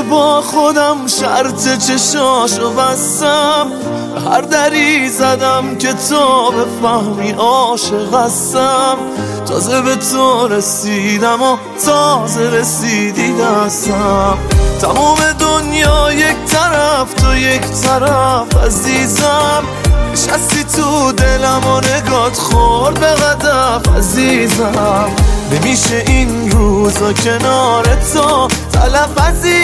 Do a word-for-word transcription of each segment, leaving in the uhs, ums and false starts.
با خودم شرط چشاشو بستم، هر دری زدم که تو بفهمی عاشق هستم. تازه به تو رسیدم و تازه رسیدی دستم. تمام دنیا یک طرف تو یک طرف عزیزم، نشستی تو دلم و نگات خورد به هدف عزیزم. نمیشه این روزا کنار تو تلف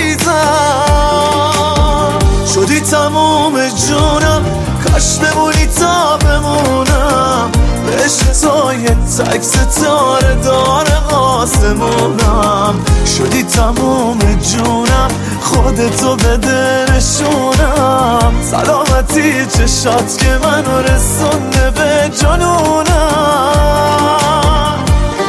عزیزم. شدی تموم جونم، کاش بمونی تا بمونم. به عشق تو یه تک ستاره دار آسمونم. شدی تموم جونم، خودتو بده نشونم. سلامتی چشات که منو رسونده به جنونم.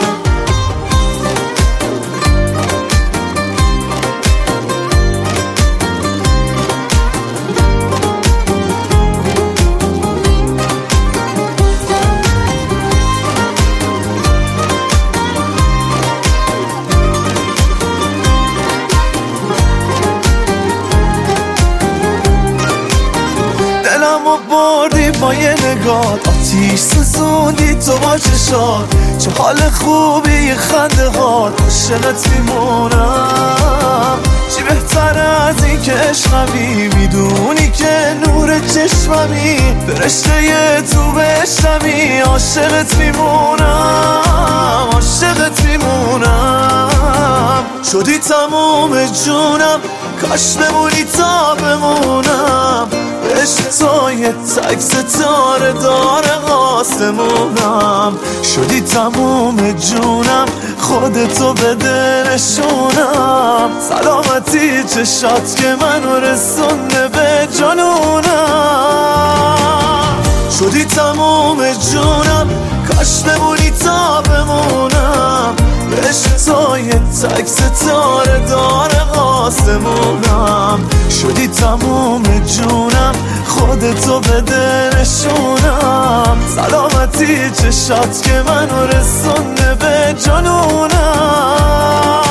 دلمو بردی با یه نگاه، آتیش سوزوندی تو با چشات. چه حال خوبی یه خنده هات، عاشقت میمونم. چی بهتر از این که عشقمی، میدونی که نور چشممی. فرشته یه تو بشنمی، عاشقت میمونم، عاشقت میمونم. شدی تموم جونم، کاش بمونی تا بمونم. عشق تو یه تک ستاره دار آسمونم. شدی تموم جونم، خودتو بده نشونم. سلامتی چشات که منو رسونده به جنونم. شدی تموم جونم، کاش بمونی تا بمونم. عشق تو یه تک ستاره دار آسمونم. شدی تموم جونم، خودتو بده نشونم. سلامتی چشات که منو رسونده به جنونم.